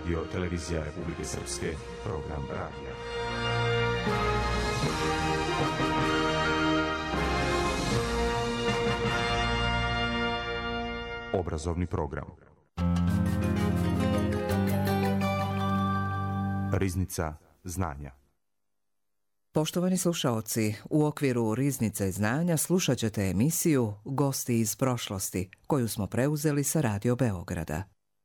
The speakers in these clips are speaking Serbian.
Radio Televizija Republike Srpske, program radija. Obrazovni program. Riznica znanja. Poštovani slušaoci, u okviru Riznice znanja slušat ćete emisiju Gosti iz prošlosti, koju smo preuzeli sa Radio Beograda.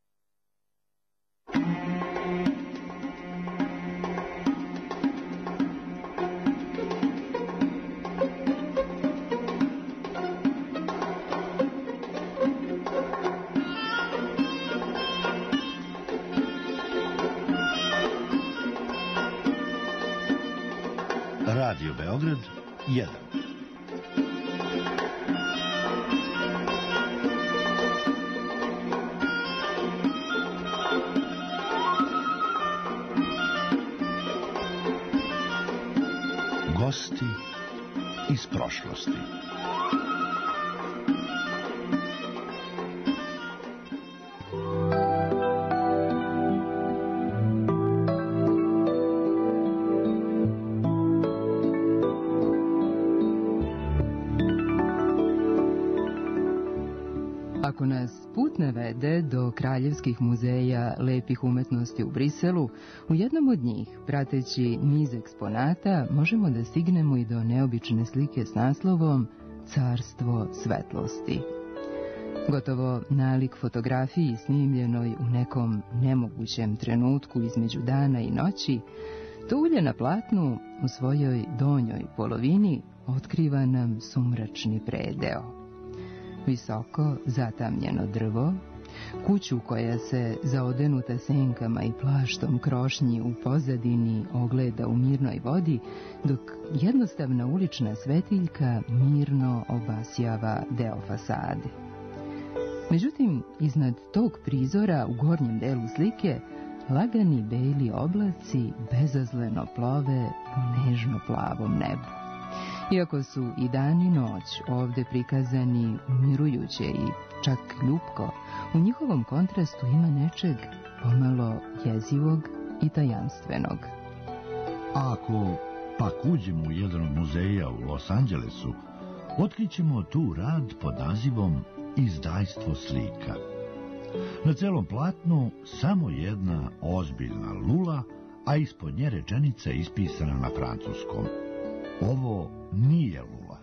Radio Beograd 1. Gosti iz prošlosti. Ako nas put navede do Kraljevskih muzeja lepih umetnosti u Briselu, u jednom od njih, prateći niz eksponata, možemo da stignemo i do neobične slike s naslovom Carstvo svetlosti. Gotovo nalik fotografiji snimljenoj u nekom nemogućem trenutku između dana i noći, to ulje na platnu u svojoj donjoj polovini otkriva nam sumračni predeo. Visoko zatamnjeno drvo, kuću koja se zaodenuta senkama i plaštom krošnji u pozadini ogleda u mirnoj vodi, dok jednostavna ulična svetiljka mirno obasjava deo fasade. Međutim, iznad tog prizora u gornjem delu slike lagani beli oblaci bezazleno plove po nežno plavom nebu. Iako su i dan i noć ovde prikazani umirujuće i čak ljubko, u njihovom kontrastu ima nečeg pomalo jezivog i tajanstvenog. A ako pak uđemo u jedan od muzeja u Los Angelesu, otkrićemo tu rad pod nazivom Izdajstvo slika. Na celom platnu samo jedna ozbiljna lula, a ispod nje rečenica ispisana na francuskom. Ovo nije lula.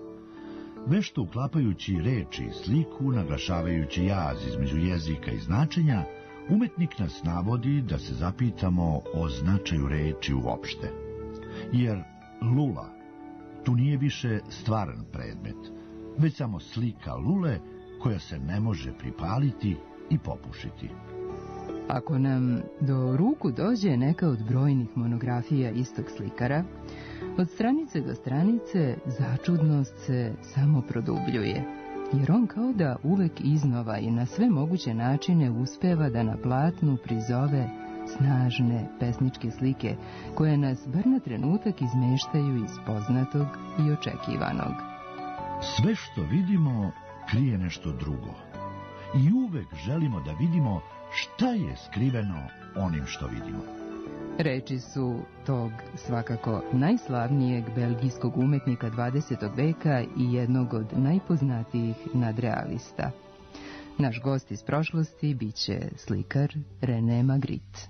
Vešto uklapajući reči i sliku, naglašavajući jaz između jezika i značenja, umetnik nas navodi da se zapitamo o značaju reči uopšte. Jer lula tu nije više stvaran predmet, već samo slika lule koja se ne može pripaliti i popušiti. Ako nam do ruku dođe neka od brojnih monografija istog slikara, od stranice do stranice začudnost se samo produbljuje, jer on kao da uvek iznova i na sve moguće načine uspeva da na platnu prizove snažne pesničke slike, koje nas bar na trenutak izmeštaju iz poznatog i očekivanog. Sve što vidimo krije nešto drugo i uvek želimo da vidimo šta je skriveno onim što vidimo. Reči su tog svakako najslavnijeg belgijskog umetnika 20. veka i jednog od najpoznatijih nadrealista. Naš gost iz prošlosti biće slikar René Magritte.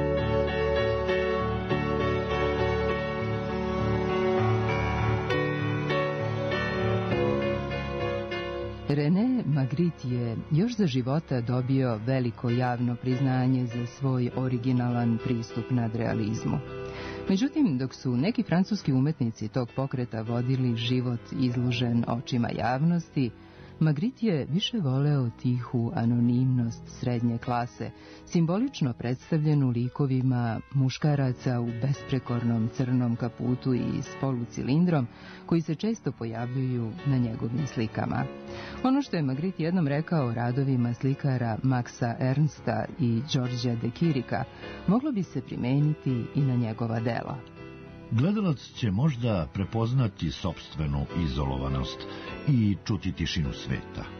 René Magritte je još za života dobio veliko javno priznanje za svoj originalan pristup nadrealizmu. Međutim, dok su neki francuski umetnici tog pokreta vodili život izložen očima javnosti, Magritte je više voleo tihu anonimnost srednje klase, simbolično predstavljenu likovima muškaraca u besprekornom crnom kaputu i s polucilindrom, koji se često pojavljuju na njegovim slikama. Ono što je Magritte jednom rekao o radovima slikara Maxa Ernsta i Georgea de Kirika moglo bi se primeniti i na njegova dela. Gledalac će možda prepoznati sopstvenu izolovanost i čuti tišinu sveta.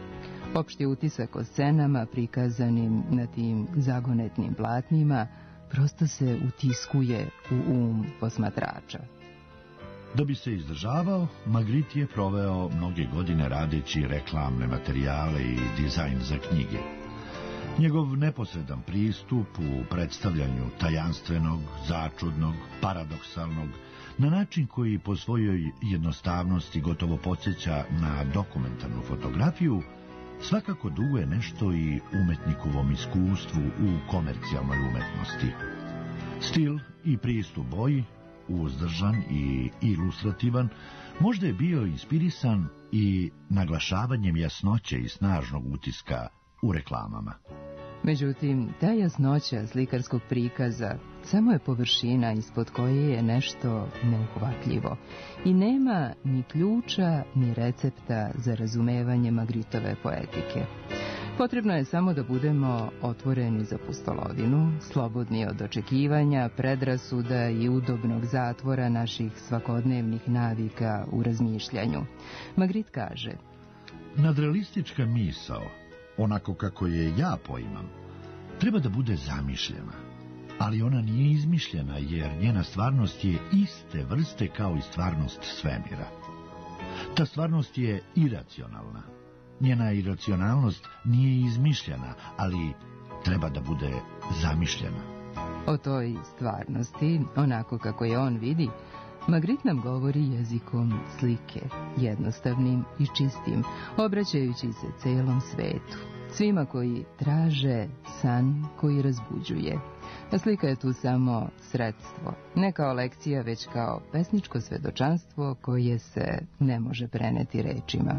Opšti utisak o scenama prikazanim na tim zagonetnim platnima prosto se utiskuje u posmatrača. Da bi se izdržavao, Magritte je proveo mnoge godine radeći reklamne materijale i dizajn za knjige. Njegov neposredan pristup u predstavljanju tajanstvenog, začudnog, paradoksalnog, na način koji po svojoj jednostavnosti gotovo podsjeća na dokumentarnu fotografiju, svakako duguje nešto i umetnikovom iskustvu u komercijalnoj umetnosti. Stil i pristup boji, uzdržan i ilustrativan, možda je bio inspirisan i naglašavanjem jasnoće i snažnog utiska u reklamama. Međutim, ta jasnoća slikarskog prikaza samo je površina ispod koje je nešto neuhvatljivo i nema ni ključa ni recepta za razumevanje Magrittove poetike. Potrebno je samo da budemo otvoreni za pustolovinu, slobodni od očekivanja, predrasuda i udobnog zatvora naših svakodnevnih navika u razmišljanju. Magritte kaže: nadrealistička misao, onako kako je ja poimam, treba da bude zamišljena, ali ona nije izmišljena jer njena stvarnost je iste vrste kao i stvarnost svemira. Ta stvarnost je iracionalna. Njena iracionalnost nije izmišljena, ali treba da bude zamišljena. O toj stvarnosti, onako kako je on vidi, Magritte nam govori jezikom slike, jednostavnim i čistim, obraćajući se celom svetu, svima koji traže san koji razbuđuje. A slika je tu samo sredstvo, ne kao lekcija, već kao pesničko svedočanstvo koje se ne može preneti rečima.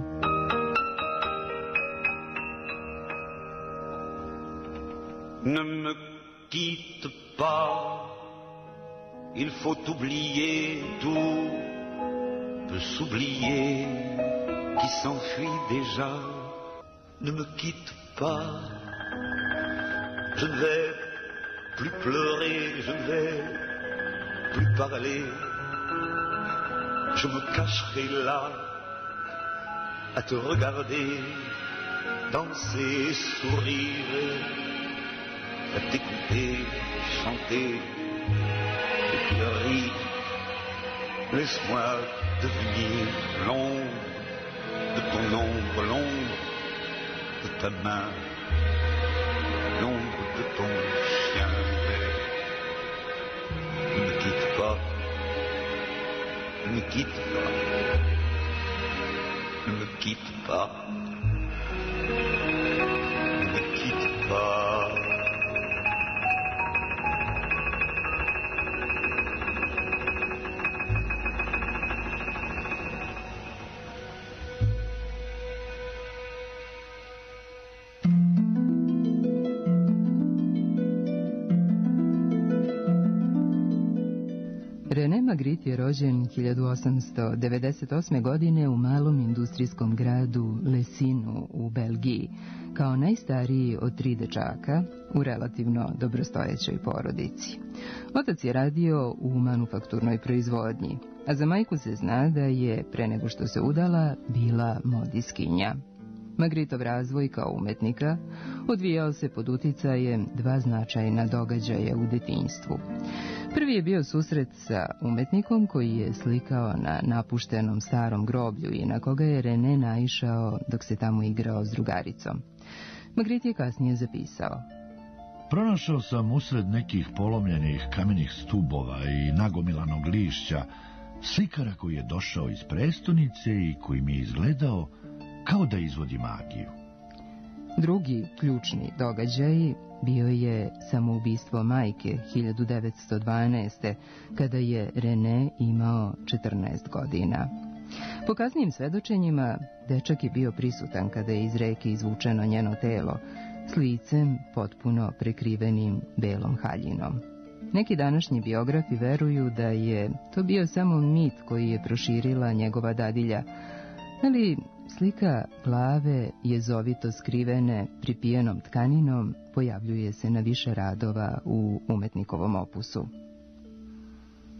Ne me quitte pas, il faut oublier, tout peut s'oublier, qui s'enfuit déjà. Ne me quitte pas, je ne vais plus pleurer, je ne vais plus parler, je me cacherai là, à te regarder, danser, sourire, à t'écouter, chanter, et puis rire. Laisse-moi devenir l'ombre de ton ombre, l'ombre de ta main, l'ombre de ton chien. Mais ne me quitte pas, ne me quitte pas, ne me quitte pas, ne me quitte pas. René Magritte je rođen 1898. godine u malom industrijskom gradu Lessinu u Belgiji, kao najstariji od 3 dečaka u relativno dobrostojećoj porodici. Otac je radio u manufakturnoj proizvodnji, a za majku se zna da je, pre nego što se udala, bila modiskinja. Magrittov razvoj kao umetnika odvijao se pod uticajem 2 značajna događaja u detinjstvu. Prvi je bio susret sa umetnikom koji je slikao na napuštenom starom groblju i na koga je René naišao dok se tamo igrao s drugaricom. Magritte je kasnije zapisao: pronašao sam usred nekih polomljenih kamenih stubova i nagomilanog lišća slikara koji je došao iz prestonice i koji mi je izgledao kao da izvodi magiju. Drugi ključni događaj bio je samoubistvo majke 1912. kada je René imao 14 godina. Po kasnijim svedočenjima, dečak je bio prisutan kada je iz reke izvučeno njeno telo, s licem potpuno prekrivenim belom haljinom. Neki današnji biografi veruju da je to bio samo mit koji je proširila njegova dadilja, ali slika glave jezovito skrivene pripijenom tkaninom pojavljuje se na više radova u umetnikovom opusu.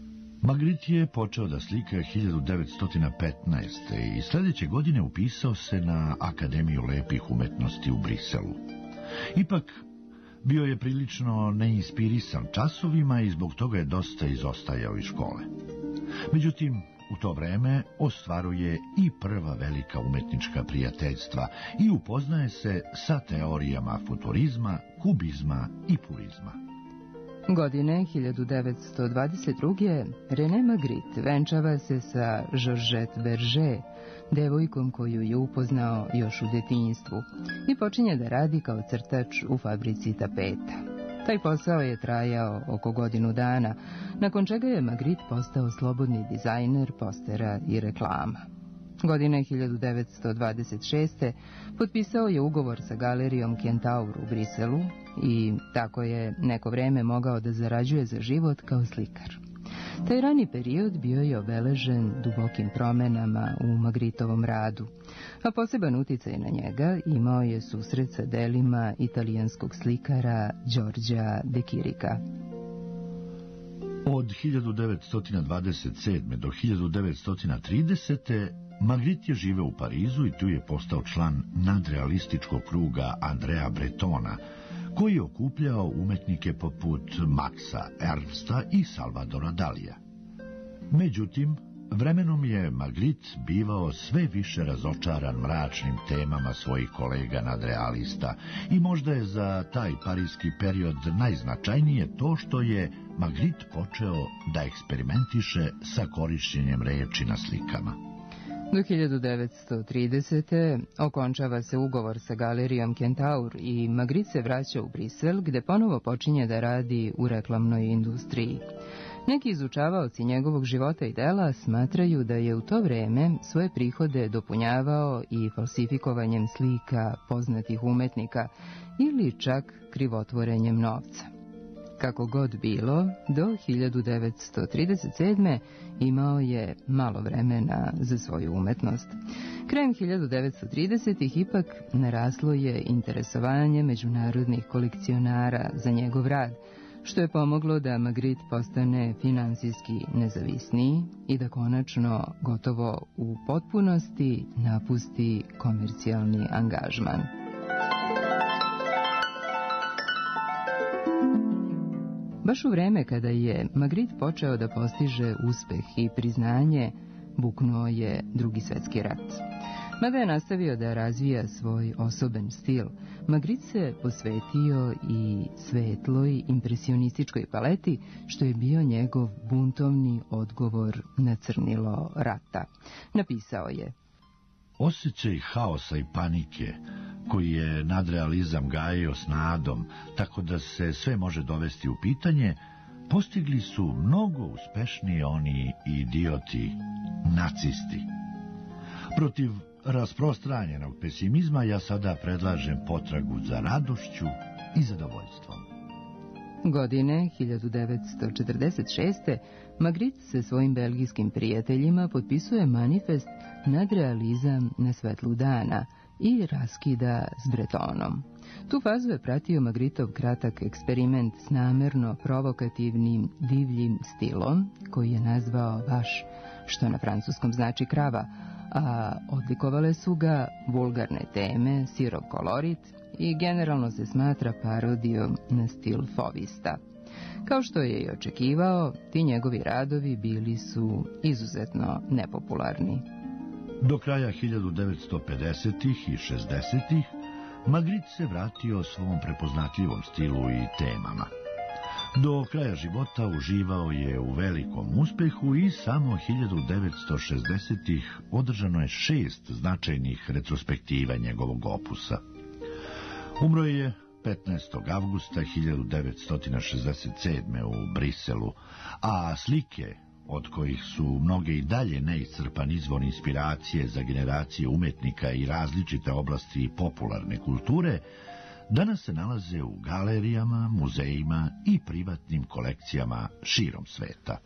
Magritte je počeo da slika 1915. i sljedeće godine upisao se na Akademiju lepih umetnosti u Briselu. Ipak, bio je prilično neinspirisan časovima i zbog toga je dosta izostajao iz škole. Međutim, u to vreme ostvaruje i prva velika umetnička prijateljstva i upoznaje se sa teorijama futurizma, kubizma i purizma. Godine 1922. René Magritte venčava se sa Georgette Berger, devojkom koju je upoznao još u detinjstvu, i počinje da radi kao crtač u fabrici tapeta. Taj posao je trajao oko godinu dana, nakon čega je Magritte postao slobodni dizajner postera i reklama. Godine 1926. potpisao je ugovor sa galerijom Kentaur u Briselu i tako je neko vreme mogao da zarađuje za život kao slikar. Taj rani period bio je obeležen dubokim promenama u Magritovom radu, a poseban uticaj na njega imao je susret sa delima italijanskog slikara Giorgia de Chirica. Od 1927. do 1930. Magritte je živeo u Parizu i tu je postao član nadrealističkog kruga Andrea Bretona, koji je okupljao umetnike poput Maxa Ernsta i Salvadora Dalija. Međutim, vremenom je Magritte bivao sve više razočaran mračnim temama svojih kolega nadrealista i možda je za taj parijski period najznačajnije to što je Magritte počeo da eksperimentiše sa korišćenjem reči na slikama. Do 1930. okončava se ugovor sa galerijom Kentaur i Magritte se vraća u Brisel, gde ponovo počinje da radi u reklamnoj industriji. Neki izučavaoci njegovog života i dela smatraju da je u to vreme svoje prihode dopunjavao i falsifikovanjem slika poznatih umetnika ili čak krivotvorenjem novca. Kako god bilo, do 1937. imao je malo vremena za svoju umetnost. Krajem 1930. ipak naraslo je interesovanje međunarodnih kolekcionara za njegov rad, što je pomoglo da Magritte postane finansijski nezavisniji i da konačno gotovo u potpunosti napusti komercijalni angažman. Baš u vreme kada je Magritte počeo da postiže uspeh i priznanje, buknuo je Drugi svjetski rat. Mada je nastavio da razvija svoj osoben stil, Magritte se posvetio i svetloj impresionističkoj paleti, što je bio njegov buntovni odgovor na crnilo rata. Napisao je: Osjećaj haosa i panike, koji je nadrealizam gajio s nadom, tako da se sve može dovesti u pitanje, postigli su mnogo uspešnije oni idioti, nacisti. Protiv rasprostranjenog pesimizma ja sada predlažem potragu za radošću i zadovoljstvom. Godine 1946. Magritte se svojim belgijskim prijateljima potpisuje manifest Nadrealizam na svetlu dana i raskida s Bretonom. Tu fazu je pratio Magrittov kratak eksperiment s namerno provokativnim divljim stilom, koji je nazvao vaš, što na francuskom znači krava, a odlikovale su ga vulgarne teme, sirov kolorit i generalno se smatra parodijom na stil fovista. Kao što je i očekivao, ti njegovi radovi bili su izuzetno nepopularni. Do kraja 1950-ih i 60-ih Magritte se vratio svom prepoznatljivom stilu i temama. Do kraja života uživao je u velikom uspehu i samo 1960-ih održano je 6 značajnih retrospektiva njegovog opusa. Umro je 15. avgusta 1967. u Briselu, a slike, od kojih su mnoge i dalje neiscrpan izvor inspiracije za generacije umetnika i različite oblasti popularne kulture, danas se nalaze u galerijama, muzejima i privatnim kolekcijama širom sveta.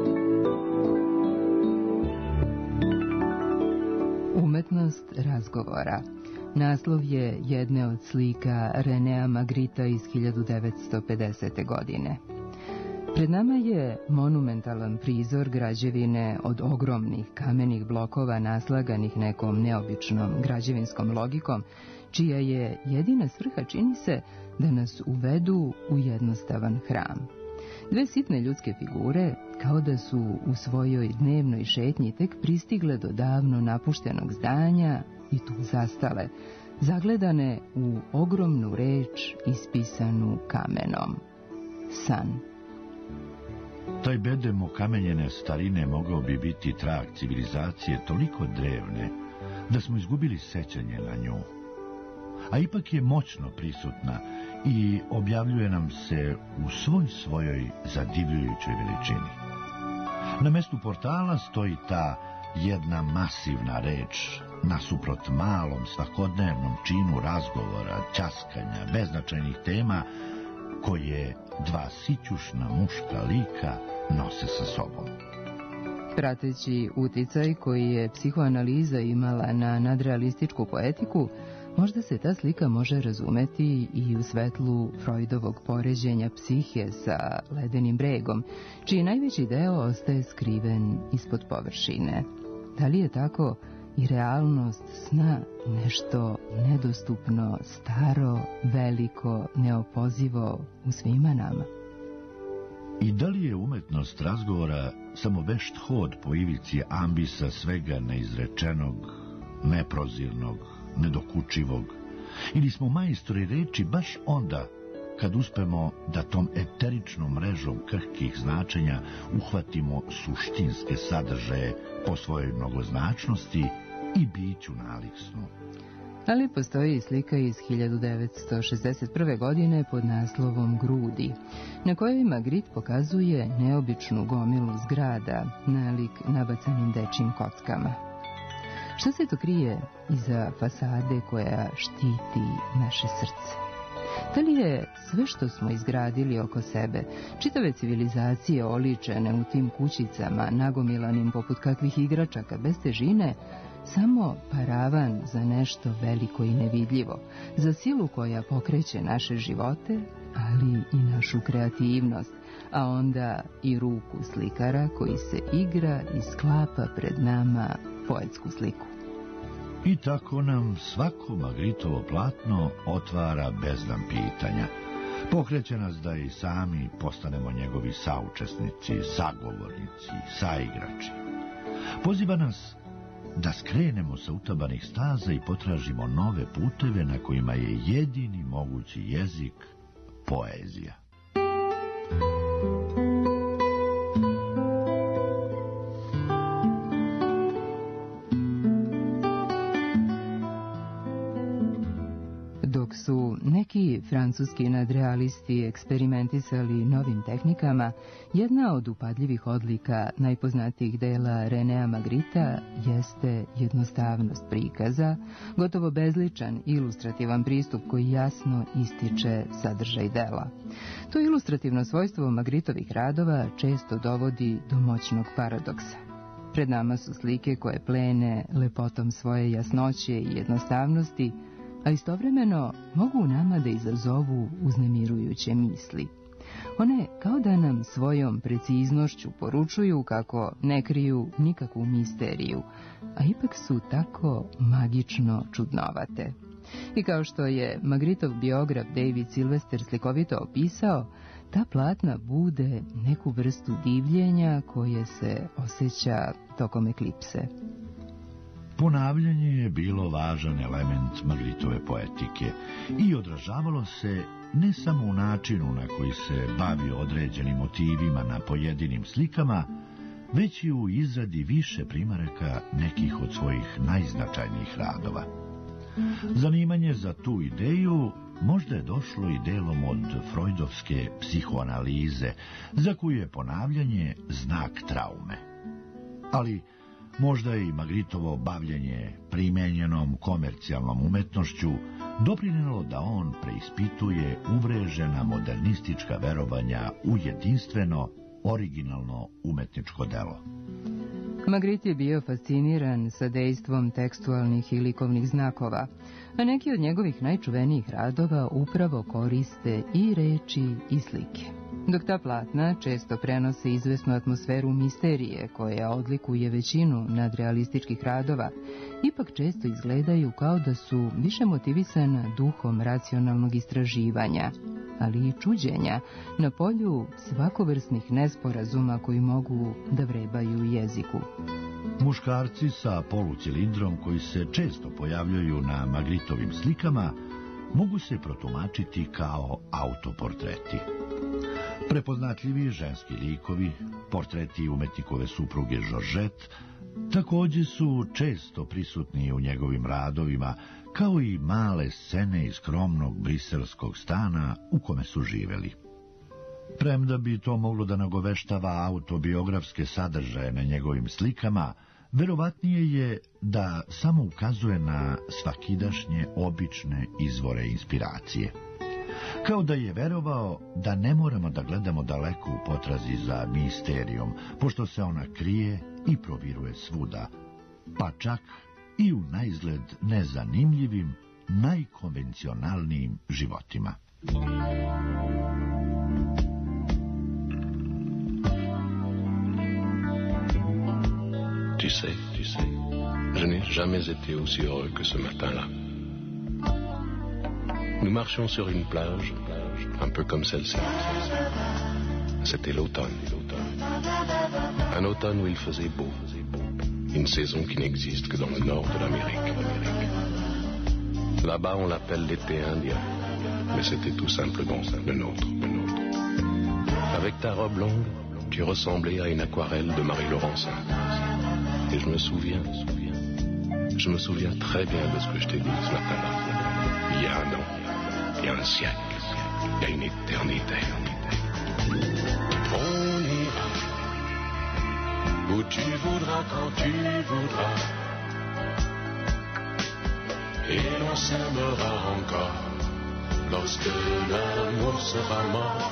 Umetnost razgovora. razgovora. Naslov je jedne od slika Renea Magritta iz 1950. godine. Pred nama je monumentalan prizor građevine od ogromnih kamenih blokova naslaganih nekom neobičnom građevinskom logikom, čija je jedina svrha, čini se, da nas uvedu u jednostavan hram. Dve sitne ljudske figure, kao da su u svojoj dnevnoj šetnji tek pristigle do davno napuštenog zdanja i tu zastale, zagledane u ogromnu reč ispisanu kamenom. San. Taj bedem okamenjene starine mogao bi biti trag civilizacije toliko drevne da smo izgubili sećanje na nju. A ipak je moćno prisutna i objavljuje nam se u svojoj zadivljujućoj veličini. Na mestu portala stoji ta jedna masivna reč, nasuprot malom svakodnevnom činu razgovora, ćaskanja, beznačajnih tema, koje dva sićušna muška lika nose sa sobom. Prateći uticaj koji je psihoanaliza imala na nadrealističku poetiku, možda se ta slika može razumeti i u svetlu Freudovog poređenja psihe sa ledenim bregom, čiji najveći deo ostaje skriven ispod površine. Da li je tako i realnost sna nešto nedostupno, staro, veliko, neopozivo u svima nama? I da li je umetnost razgovora samo vešt hod po ivici ambisa svega neizrečenog, neprozirnog, nedokučivog, ili smo majstori reči baš onda kad uspemo da tom eteričnom mrežom krhkih značenja uhvatimo suštinske sadržaje po svojoj mnogoznačnosti i biću naliksnu. Ali postoji slika iz 1961. godine pod naslovom Grudi, na kojoj Magritte pokazuje neobičnu gomilu zgrada nalik nabacanim dečjim kockama. Šta se to krije iza fasade koja štiti naše srce? Da li je sve što smo izgradili oko sebe, čitave civilizacije oličene u tim kućicama, nagomilanim poput kakvih igračaka bez težine, samo paravan za nešto veliko i nevidljivo, za silu koja pokreće naše živote, ali i našu kreativnost, a onda i ruku slikara koji se igra i sklapa pred nama poetsku sliku. I tako nam svako Magritovo platno otvara beznam pitanja. Pokreće nas da i sami postanemo njegovi saučesnici, sagovornici, saigrači. Poziva nas da skrenemo sa utabanih staza i potražimo nove puteve na kojima je jedini mogući jezik poezija. Dok su neki francuski nadrealisti eksperimentisali novim tehnikama, jedna od upadljivih odlika najpoznatijih dela Renea Magritta jeste jednostavnost prikaza, gotovo bezličan ilustrativan pristup koji jasno ističe sadržaj dela. To ilustrativno svojstvo Magrittovih radova često dovodi do moćnog paradoksa. Pred nama su slike koje plene lepotom svoje jasnoće i jednostavnosti, a istovremeno mogu u nama da izazovu uznemirujuće misli. One kao da nam svojom preciznošću poručuju kako ne kriju nikakvu misteriju, a ipak su tako magično čudnovate. I kao što je Magrittov biograf David Sylvester slikovito opisao, ta platna bude neku vrstu divljenja koje se osjeća tokom eklipse. Ponavljanje je bilo važan element Magrittove poetike i odražavalo se ne samo u načinu na koji se bavio određenim motivima na pojedinim slikama, već i u izradi više primeraka nekih od svojih najznačajnijih radova. Zanimanje za tu ideju možda je došlo i delom od freudovske psihoanalize, za koju je ponavljanje znak traume. Ali možda je i Magritovo bavljenje primenjenom komercijalnom umetnošću doprinelo da on preispituje uvrežena modernistička verovanja u jedinstveno, originalno umetničko delo. Magritte je bio fasciniran sa dejstvom tekstualnih i likovnih znakova, a neki od njegovih najčuvenijih radova upravo koriste i reči i slike. Dok ta platna često prenose izvesnu atmosferu misterije koja odlikuje većinu nadrealističkih radova, ipak često izgledaju kao da su više motivisana duhom racionalnog istraživanja, ali i čuđenja na polju svakovrsnih nesporazuma koji mogu da vrebaju u jeziku. Muškarci sa polucilindrom koji se često pojavljaju na Magrittovim slikama mogu se protumačiti kao autoportreti. Prepoznatljivi ženski likovi, portreti umetnikove supruge Georgette, također su često prisutni u njegovim radovima, kao i male scene iz skromnog briselskog stana u kome su živeli. Premda bi to moglo da nagoveštava autobiografske sadržaje na njegovim slikama, verovatnije je da samo ukazuje na svakidašnje, obične izvore inspiracije. Kao da je verovao da ne moramo da gledamo daleko u potrazi za misterijom, pošto se ona krije i proviruje svuda, pa čak i u naizgled nezanimljivim, najkonvencionalnijim životima. Tu sais, je n'ai jamais été aussi heureux que ce matin-là. Nous marchions sur une plage, un peu comme celle-ci. C'était l'automne. Un automne où il faisait beau. Une saison qui n'existe que dans le nord de l'Amérique. Là-bas, on l'appelle l'été indien, mais c'était tout simplement le nôtre. Avec ta robe longue, tu ressemblais à une aquarelle de Marie Laurencin. Et je me souviens très bien de ce que je t'ai dit ce matin-là. Il y a un an, il y a un siècle, il y a une éternité. On ira où tu voudras, quand tu voudras. Et l'on s'aimera encore lorsque l'amour sera mort.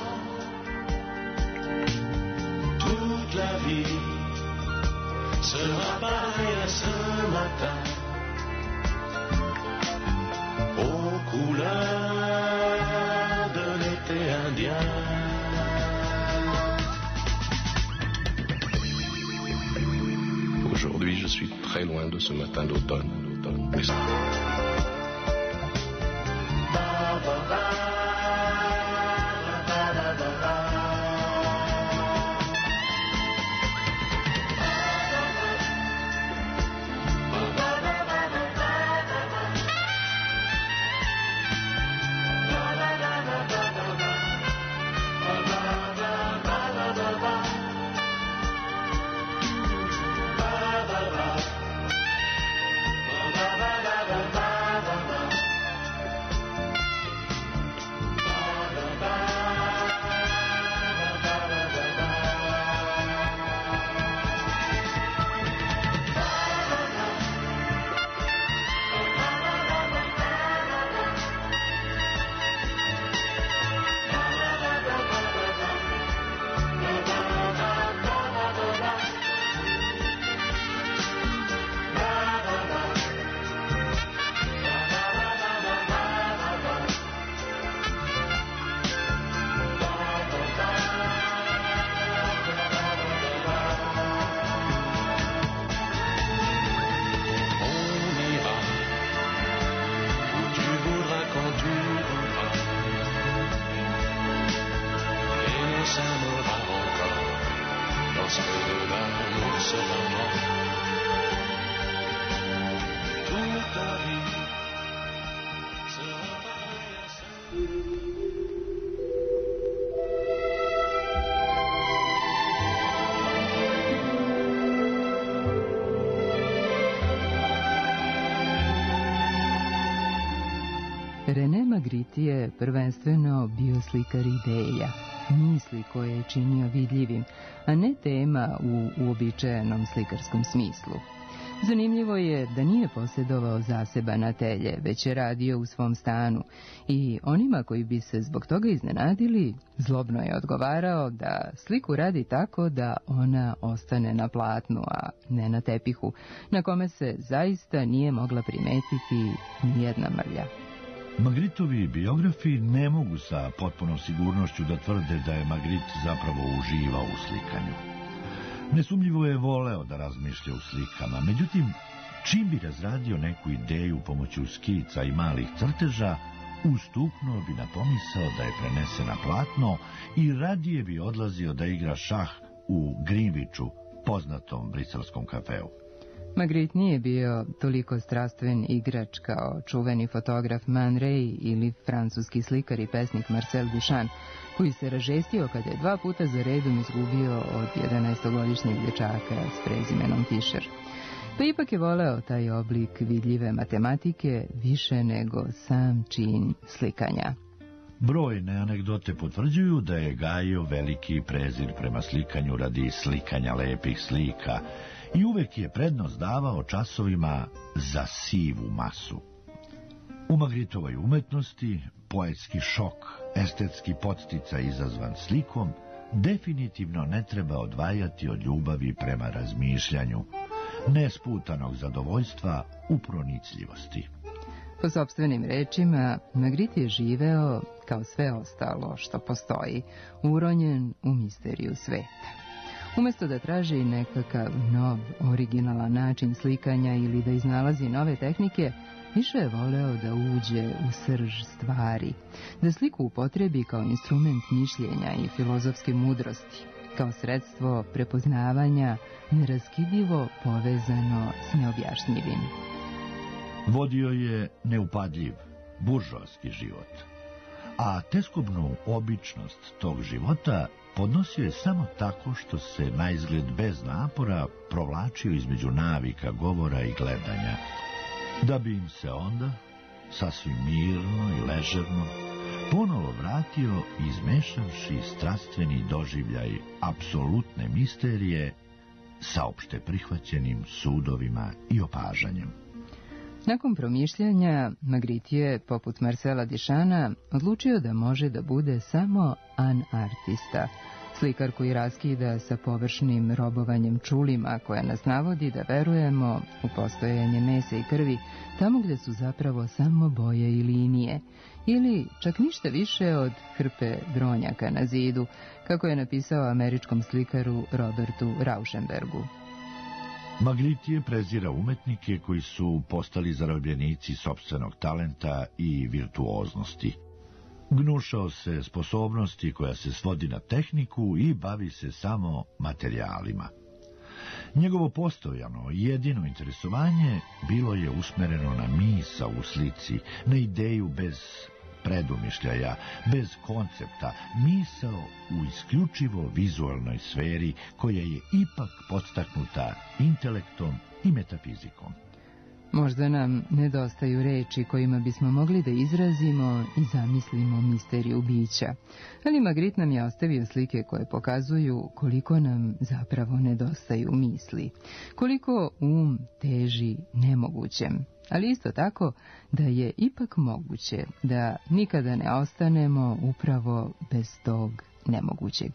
Toute la vie sera pareil à ce matin, aux couleurs de l'été indien. Aujourd'hui, je suis très loin de ce matin d'automne. Mais... René Magritte je prvenstveno bio slikar ideja, misli koje je činio vidljivim, a ne tema u uobičajenom slikarskom smislu. Zanimljivo je da nije posjedovao zaseban atelje, već je radio u svom stanu i onima koji bi se zbog toga iznenadili, zlobno je odgovarao da sliku radi tako da ona ostane na platnu, a ne na tepihu, na kome se zaista nije mogla primetiti nijedna mrlja. Magritovi biografi ne mogu sa potpunom sigurnošću da tvrde da je Magritte zapravo uživao u slikanju. Nesumnjivo je voleo da razmišlja u slikama, međutim, čim bi razradio neku ideju pomoću skica i malih crteža, ustuknuo bi na pomisao da je prenese na platno i radije bi odlazio da igra šah u Greenwichu, poznatom briselskom kafeu. Magritte nije bio toliko strastven igrač kao čuveni fotograf Man Ray ili francuski slikar i pesnik Marcel Duchamp, koji se ražestio kad je 2 puta za redom izgubio od 11-godišnjeg dječaka s prezimenom Fischer. Pa ipak je voleo taj oblik vidljive matematike više nego sam čin slikanja. Brojne anegdote potvrđuju da je gajio veliki prezir prema slikanju radi slikanja lepih slika i uvek je prednost davao časovima za sivu masu. U Magrittovoj umetnosti poetski šok, estetski podsticaj izazvan slikom, definitivno ne treba odvajati od ljubavi prema razmišljanju, nesputanog zadovoljstva u pronicljivosti. Po sopstvenim rečima, Magritte je živeo, kao sve ostalo što postoji, uronjen u misteriju sveta. Umjesto da traži nekakav nov, originalan način slikanja ili da iznalazi nove tehnike, više je voleo da uđe u srž stvari, da sliku upotrebi kao instrument mišljenja i filozofske mudrosti, kao sredstvo prepoznavanja neraskidivo povezano s neobjašnjivim. Vodio je neupadljiv, buržoaski život, a teskobnu običnost tog života podnosio je samo tako što se naizgled bez napora provlačio između navika, govora i gledanja, da bi im se onda, sasvim mirno i ležerno, ponovo vratio izmešavši strastveni doživljaj apsolutne misterije sa opšte prihvaćenim sudovima i opažanjem. Nakon promišljanja, Magritte je, poput Marcela Duchampa, odlučio da može da bude samo an artista, slikar koji raskida sa površnim robovanjem čulima koja nas navodi da verujemo u postojanje mesa i krvi tamo gde su zapravo samo boje i linije, ili čak ništa više od hrpe gronjaka na zidu, kako je napisao američkom slikaru Robertu Rauschenbergu. Magritte je prezirao umetnike koji su postali zarobljenici sopstvenog talenta i virtuoznosti. Gnušao se sposobnosti koja se svodi na tehniku i bavi se samo materijalima. Njegovo postojano i jedino interesovanje bilo je usmereno na misao u slici, na ideju bez predumišljaja, bez koncepta, misao u isključivo vizualnoj sferi koja je ipak podstaknuta intelektom i metafizikom. Možda nam nedostaju reči kojima bismo mogli da izrazimo i zamislimo misteriju bića, ali Magritte nam je ostavio slike koje pokazuju koliko nam zapravo nedostaju misli, koliko teži nemogućem, ali isto tako da je ipak moguće da nikada ne ostanemo upravo bez tog nemogućeg.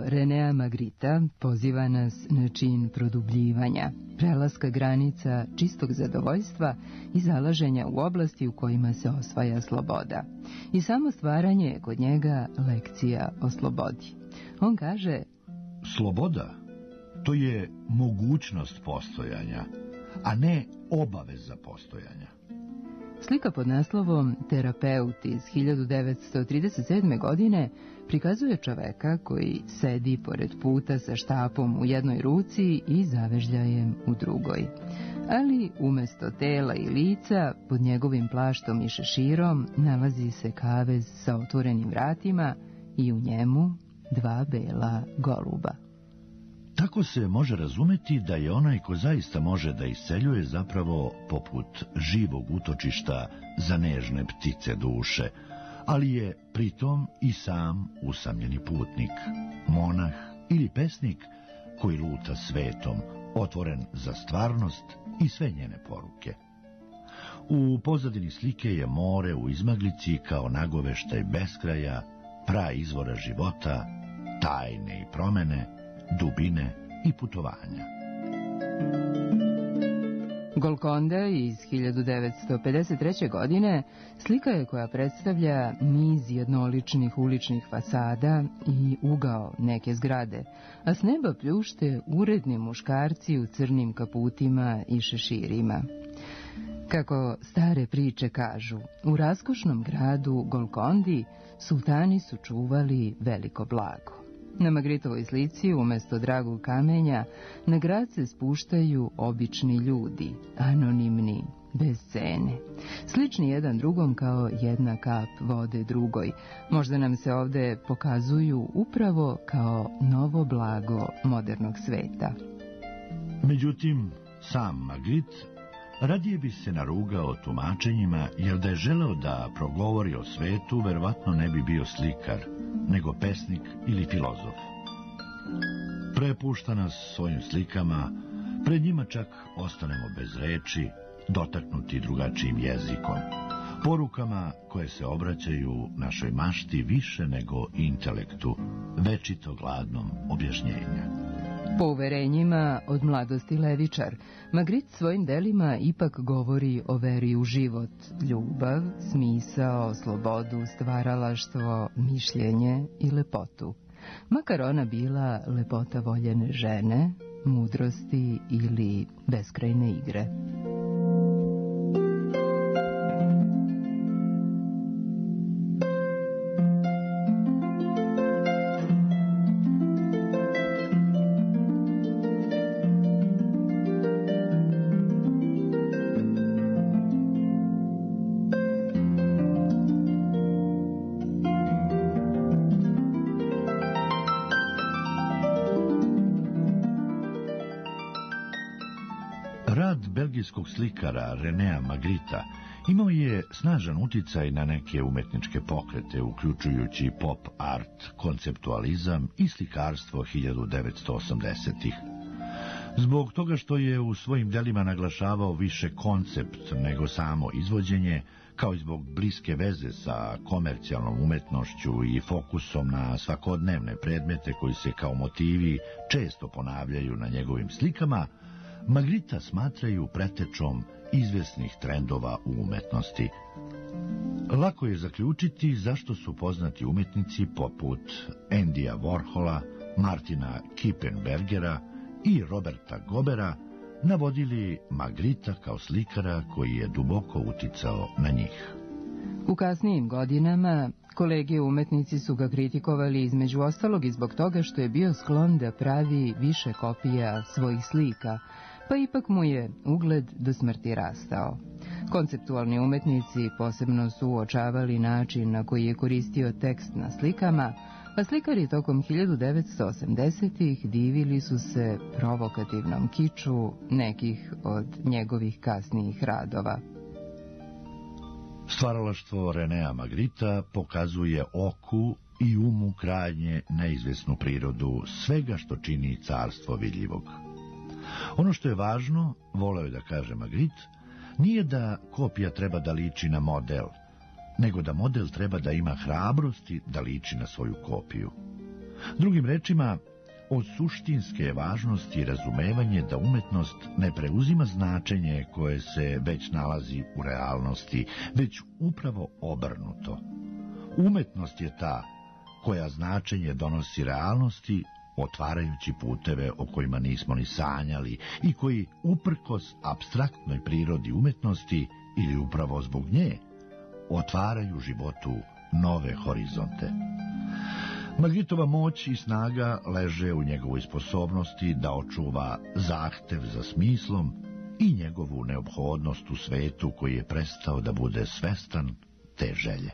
Renea Magrita poziva nas na čin produbljivanja, prelaska granica čistog zadovoljstva i zalaženja u oblasti u kojima se osvaja sloboda. I samo stvaranje je kod njega lekcija o slobodi. On kaže: sloboda, to je mogućnost postojanja, a ne obaveza postojanja. Slika pod naslovom Terapeut iz 1937. godine prikazuje čoveka koji sedi pored puta sa štapom u jednoj ruci i zavežljajem u drugoj. Ali umesto tela i lica, pod njegovim plaštom i šeširom, nalazi se kavez sa otvorenim vratima i u njemu 2 bela goluba. Tako se može razumeti da je onaj ko zaista može da isceljuje zapravo poput živog utočišta za nežne ptice duše, ali je pritom i sam usamljeni putnik, monah ili pesnik koji luta svetom, otvoren za stvarnost i sve njene poruke. U pozadini slike je more u izmaglici kao nagoveštaj beskraja, praizvora života, tajne i promene, dubine i putovanja. Golconda iz 1953. godine slika je koja predstavlja niz jednoličnih uličnih fasada i ugao neke zgrade, a s neba pljušte uredni muškarci u crnim kaputima i šeširima. Kako stare priče kažu, u raskošnom gradu Golcondi sultani su čuvali veliko blago. Na Magritovoj slici, umesto dragog kamenja, na grad se spuštaju obični ljudi, anonimni, bez cene. Slični jedan drugom kao jedna kap vode drugoj. Možda nam se ovde pokazuju upravo kao novo blago modernog sveta. Međutim, sam Magritte radije bi se narugao tumačenjima, jer da je želeo da progovori o svetu, verovatno ne bi bio slikar, nego pesnik ili filozof. Prepušta nas svojim slikama, pred njima čak ostanemo bez reči, dotaknuti drugačijim jezikom, porukama koje se obraćaju našoj mašti više nego intelektu, večito gladnom objašnjenja. Po uverenjima od mladosti levičar, Magritte svojim delima ipak govori o veri u život, ljubav, smisao, slobodu, stvaralaštvo, mišljenje i lepotu. Makar ona bila lepota voljene žene, mudrosti ili beskrajne igre. Belgijskog slikara Renea Magrita imao je snažan uticaj na neke umetničke pokrete, uključujući pop art, konceptualizam i slikarstvo 1980-ih. Zbog toga što je u svojim delima naglašavao više koncept nego samo izvođenje, kao i zbog bliske veze sa komercijalnom umetnošću i fokusom na svakodnevne predmete koji se kao motivi često ponavljaju na njegovim slikama, Magrita smatraju pretečom izvesnih trendova u umetnosti. Lako je zaključiti zašto su poznati umetnici poput Andyja Warhola, Martina Kippenbergera i Roberta Gobera navodili Magrita kao slikara koji je duboko uticao na njih. U kasnijim godinama kolege umetnici su ga kritikovali između ostalog i zbog toga što je bio sklon da pravi više kopija svojih slika, pa ipak mu je ugled do smrti rastao. Konceptualni umetnici posebno su uočavali način na koji je koristio tekst na slikama, a slikari tokom 1980-ih divili su se provokativnom kiču nekih od njegovih kasnijih radova. Stvaralaštvo Renea Magrita pokazuje oku i umu krajnje neizvesnu prirodu svega što čini carstvo vidljivog. Ono što je važno, voleo je da kaže Magritte, nije da kopija treba da liči na model, nego da model treba da ima hrabrosti da liči na svoju kopiju. Drugim rečima, od suštinske je važnosti razumevanje da umetnost ne preuzima značenje koje se već nalazi u realnosti, već upravo obrnuto. Umetnost je ta koja značenje donosi realnosti, otvarajući puteve o kojima nismo ni sanjali i koji, uprkos apstraktnoj prirodi umetnosti ili upravo zbog nje, otvaraju životu nove horizonte. Magritova moć i snaga leže u njegovoj sposobnosti da očuva zahtev za smislom i njegovu neophodnost u svetu koji je prestao da bude svestan te želje.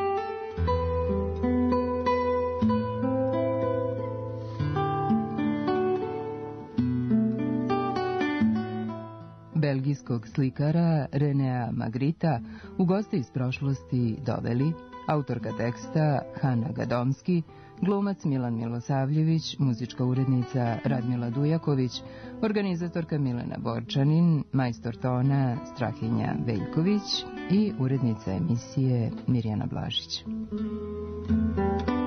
Belgijskog slikara Renea Magrita u goste iz prošlosti doveli autorka teksta Hana Gadomski, glumac Milan Milosavljević, muzička urednica Radmila Dujaković, organizatorka Milena Borčanin, majstor tona Strahinja Veljković i urednica emisije Mirjana Blažić.